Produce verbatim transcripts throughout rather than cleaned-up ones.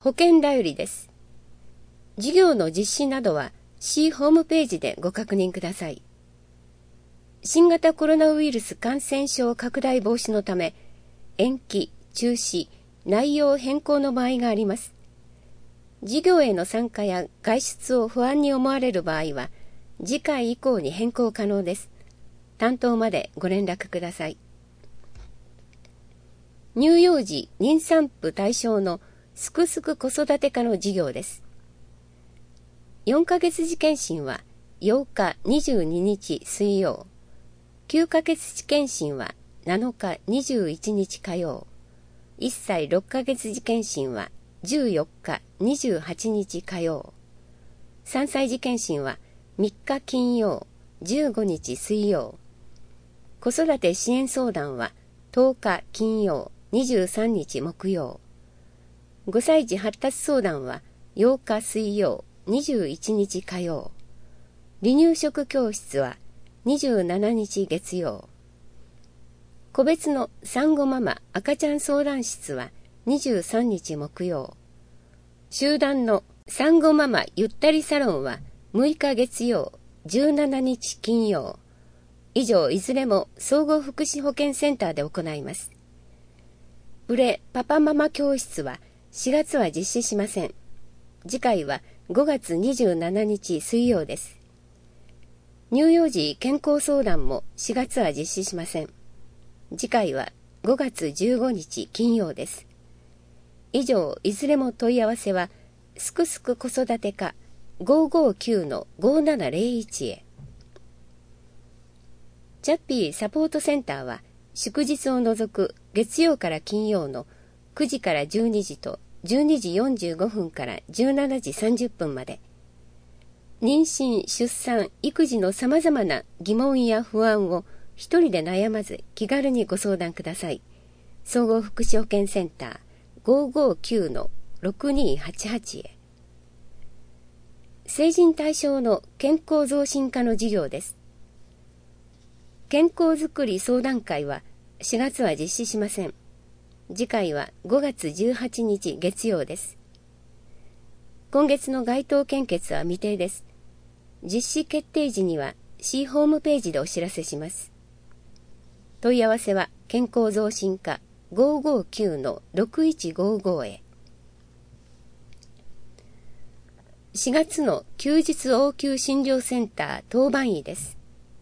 保険だよりです。事業の実施などは市ホームページでご確認ください。新型コロナウイルス感染症拡大防止のため、延期、中止、内容変更の場合があります。事業への参加や外出を不安に思われる場合は、次回以降に変更可能です。担当までご連絡ください。乳幼児妊産婦対象のすくすく子育て科の事業です。よんかげつ時検診はようかにじゅうににち水曜、きゅうかげつ時検診はなのかにじゅういちにち火曜、いっさいろっかげつ時検診はじゅうよっかにじゅうはちにち火曜、さんさい時検診はみっか金曜、じゅうごにち水曜、子育て支援相談はとおか金曜、にじゅうさんにち木曜、ごさい児発達相談はようか水曜、にじゅういちにち火曜、離乳食教室はにじゅうしちにち月曜、個別の産後ママ赤ちゃん相談室はにじゅうさんにち木曜、集団の産後ママゆったりサロンはむいか月曜、じゅうしちにち金曜、以上いずれも総合福祉保健センターで行います。プレパパママ教室はしがつは実施しません。次回はごがつにじゅうしちにち水曜です。乳幼児健康相談もしがつは実施しません。次回はごがつじゅうごにち金曜です。以上いずれも問い合わせはすくすく子育て課 ごーごーきゅうのごーななぜろいち へ。チャッピーサポートセンターは祝日を除く月曜から金曜のくじからじゅうにじとじゅうにじよんじゅうごふんからじゅうしちじさんじゅっぷんまで、妊娠・出産・育児のさまざまな疑問や不安を一人で悩まず気軽にご相談ください。総合福祉保健センター ごーごーきゅうのろくにーはちはち へ。成人対象の健康増進課の事業です。健康づくり相談会はしがつは実施しません。次回はごがつじゅうはちにち月曜です。今月の該当献血は未定です。実施決定時には市ホームページでお知らせします。問い合わせは健康増進課 ごーごーきゅうのろくいちごーごー へ。しがつの休日応急診療センター当番医です。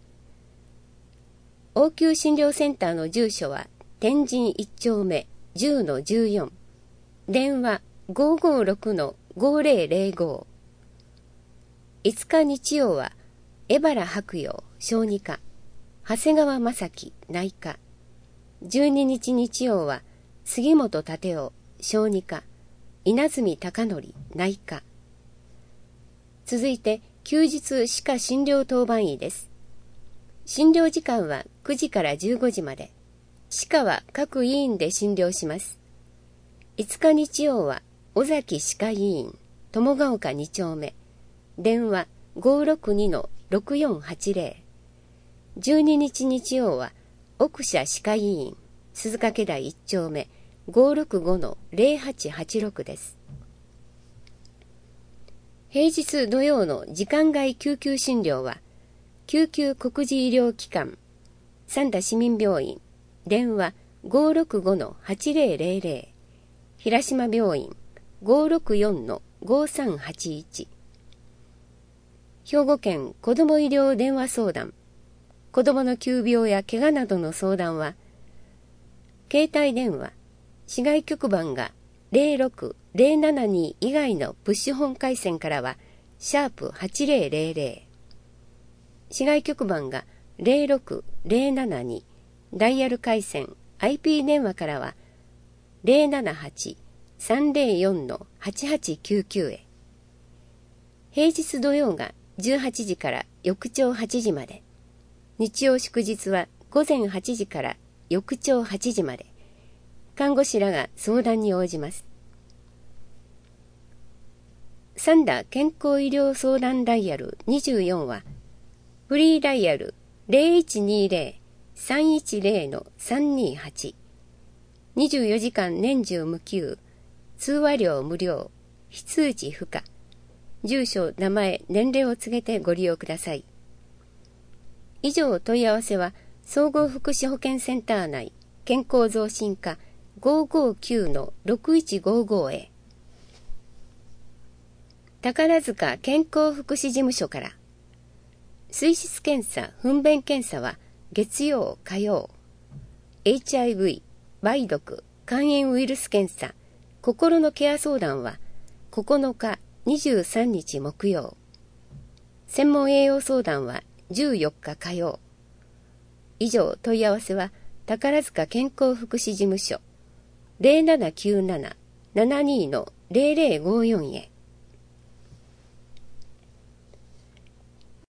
応急診療センターの住所は天神いっちょうめ じゅうのじゅうよん、電話 ごーごーろくのごーぜろぜろご。いつか日曜は江原白陽小児科、長谷川正樹内科、じゅうににち日曜は杉本立夫小児科、稲積貴則内科。続いて休日歯科診療当番医です。診療時間はくじからじゅうごじまで。歯科は各医院で診療します。いつか日曜は尾崎歯科医院友ヶ丘にちょうめ、電話 ごーろくにのろくよんはちぜろ。じゅうににち日曜は奥社歯科医院鈴掛台いっちょうめ ごーろくごのぜろはちはちろく です。平日土曜の時間外救急診療は救急国事医療機関三田市民病院電話 ごーろくごのはちぜろぜろぜろ、平島病院 ごーろくよんのごーさんはちいち。兵庫県子ども医療電話相談、子どもの急病や怪我などの相談は携帯電話市外局番がぜろろくぜろななに以外のプッシュ本回線からはシャープはちぜろぜろぜろ、市外局番がぜろろくぜろななに、ダイヤル回線 アイピー 電話からはぜろななはちさんぜろよんのはちはちきゅうきゅうへ。平日土曜がじゅうはちじから翌朝はちじまで、日曜祝日はごぜんはちじから翌朝はちじまで、看護師らが相談に応じます。三田健康医療相談ダイヤルにじゅうよんはフリーダイヤル ぜろいちにぜろ さんいちぜろのさんにーはち、にじゅうよじかん年中無休、 通話料無料、非通知不可。住所、名前、年齢を告げてご利用ください。以上問い合わせは、総合福祉保健センター内健康増進課 ごーごーきゅうのろくいちごーご へ。宝塚健康福祉事務所から。水質検査、糞便検査は月曜、火曜。エイチアイブイ、梅毒、肝炎ウイルス検査、心のケア相談はここのか、にじゅうさんにち木曜。専門栄養相談はじゅうよっか火曜。以上問い合わせは宝塚健康福祉事務所 ゼロななきゅうなな ななにのゼロゼロごよん へ。